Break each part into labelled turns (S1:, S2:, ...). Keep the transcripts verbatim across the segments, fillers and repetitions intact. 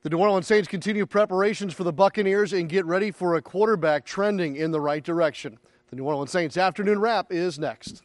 S1: The New Orleans Saints continue preparations for the Buccaneers and get ready for a quarterback trending in the right direction. The New Orleans Saints Afternoon Wrap is next.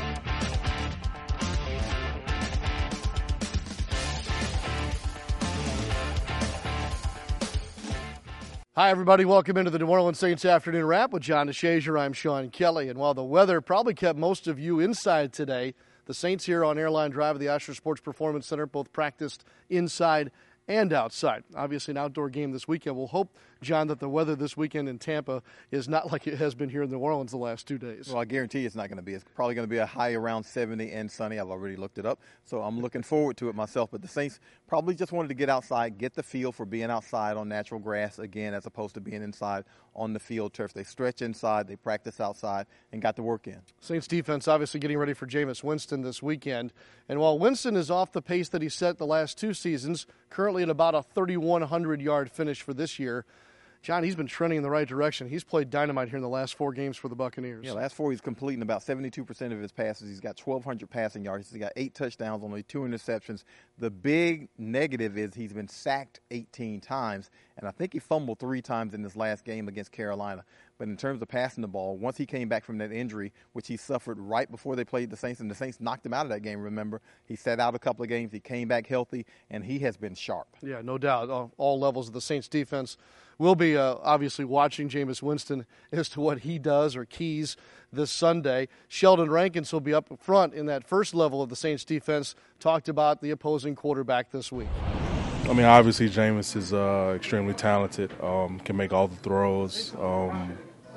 S1: Hi, everybody. Welcome into the New Orleans Saints Afternoon Wrap with John DeShazier. I'm Sean Kelly. And while the weather probably kept most of you inside today, the Saints here on Airline Drive at the Asher Sports Performance Center both practiced inside and outside. Obviously, an outdoor game this weekend. We'll hope, John, that the weather this weekend in Tampa is not like it has been here in New Orleans the last two days.
S2: Well, I guarantee it's not going to be. It's probably going to be a high around seventy and sunny. I've already looked it up, so I'm looking forward to it myself. But the Saints probably just wanted to get outside, get the feel for being outside on natural grass again, as opposed to being inside on the field turf. They stretch inside, they practice outside, and got the work in.
S1: Saints defense obviously getting ready for Jameis Winston this weekend. And while Winston is off the pace that he set the last two seasons, currently at about a thirty-one hundred yard finish for this year, John, he's been trending in the right direction. He's played dynamite here in the last four games for the Buccaneers.
S2: Yeah, last four he's completing about seventy-two percent of his passes. He's got twelve hundred passing yards. He's got eight touchdowns, only two interceptions. The big negative is he's been sacked eighteen times, and I think he fumbled three times in this last game against Carolina. But in terms of passing the ball, once he came back from that injury, which he suffered right before they played the Saints, and the Saints knocked him out of that game, remember? He sat out a couple of games. He came back healthy, and he has been sharp. Yeah,
S1: no doubt. All, all levels of the Saints defense will be uh, obviously watching Jameis Winston as to what he does or keys this Sunday. Sheldon Rankins will be up front in that first level of the Saints defense. Talked about the opposing quarterback this week.
S3: I mean, obviously Jameis is uh, extremely talented, um, can make all the throws, um,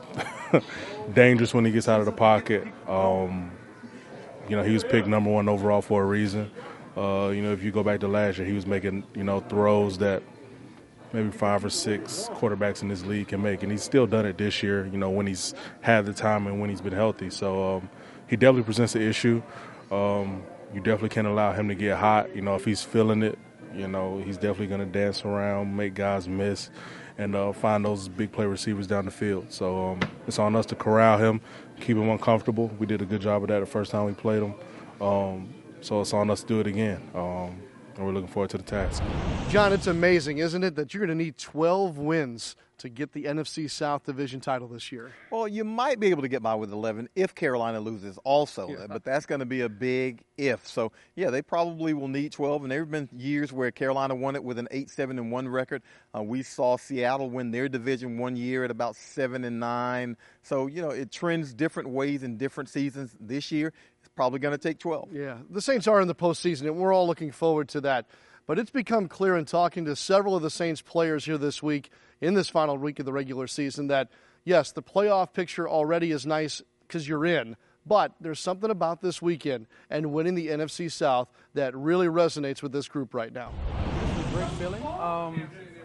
S3: dangerous when he gets out of the pocket. Um, you know, he was picked number one overall for a reason. Uh, you know, if you go back to last year, he was making, you know, throws that maybe five or six quarterbacks in this league can make, and he's still done it this year, you know, when he's had the time and when he's been healthy. So um, he definitely presents an issue. Um, you definitely can't allow him to get hot. You know, if he's feeling it, you know, he's definitely going to dance around, make guys miss, and uh, find those big play receivers down the field. So um, it's on us to corral him, keep him uncomfortable. We did a good job of that the first time we played him. Um, so it's on us to do it again. Um, and we're looking forward to the task.
S1: John, it's amazing, isn't it, that you're going to need twelve wins to get the N F C South Division title this year?
S2: Well, you might be able to get by with eleven if Carolina loses also, yeah. But that's going to be a big if. So, yeah, they probably will need twelve, and there have been years where Carolina won it with an eight seven and one record. Uh, we saw Seattle win their division one year at about seven and nine. So, you know, it trends different ways in different seasons. This year, it's probably going to take twelve.
S1: Yeah, the Saints are in the postseason, and we're all looking forward to that. But it's become clear in talking to several of the Saints players here this week, in this final week of the regular season, that, yes, the playoff picture already is nice because you're in, but there's something about this weekend and winning the N F C South that really resonates with this group right now.
S4: It's a great feeling. Um,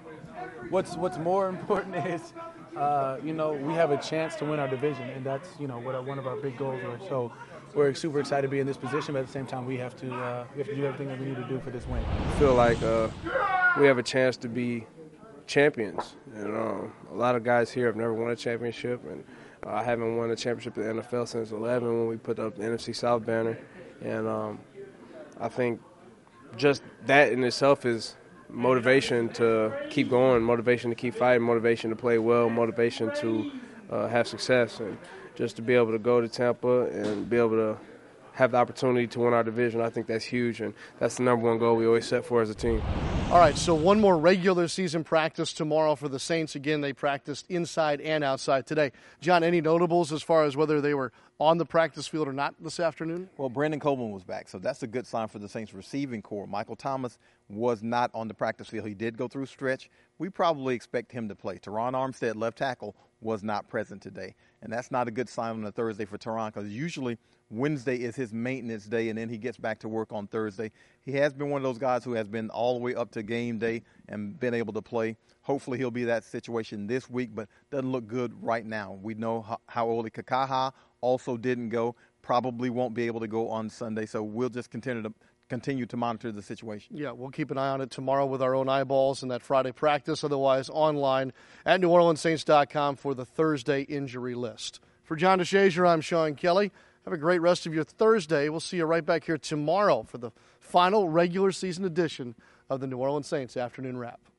S4: what's what's more important is, uh, you know, we have a chance to win our division, and that's, you know, what our, one of our big goals are. So we're super excited to be in this position, but at the same time, we have to uh, we have to do everything that we need to do for this win.
S5: I feel like uh, we have a chance to be champions. You know, a lot of guys here have never won a championship, and uh, I haven't won a championship in the N F L since eleven when we put up the N F C South banner. And um, I think just that in itself is motivation to keep going, motivation to keep fighting, motivation to play well, motivation to uh, have success. And just to be able to go to Tampa and be able to have the opportunity to win our division, I think that's huge, and that's the number one goal we always set for as a team.
S1: All right, so one more regular season practice tomorrow for the Saints. Again, they practiced inside and outside today. John, any notables as far as whether they were on the practice field or not this afternoon?
S2: Well, Brandon Coleman was back, so that's a good sign for the Saints receiving core. Michael Thomas was not on the practice field. He did go through stretch. We probably expect him to play. Teron Armstead, left tackle, was not present today, and that's not a good sign on a Thursday for Teron, because usually Wednesday is his maintenance day, and then he gets back to work on Thursday. He has been one of those guys who has been all the way up to game day and been able to play. Hopefully he'll be that situation this week, but doesn't look good right now. We know how, how Ole Kakaha also didn't go, probably won't be able to go on Sunday, so we'll just continue to continue to monitor the situation.
S1: Yeah, we'll keep an eye on it tomorrow with our own eyeballs and that Friday practice, otherwise online at New Orleans Saints dot com for the Thursday injury list. For John DeShazier, I'm Sean Kelly. Have a great rest of your Thursday. We'll see you right back here tomorrow for the final regular season edition of the New Orleans Saints Afternoon Wrap.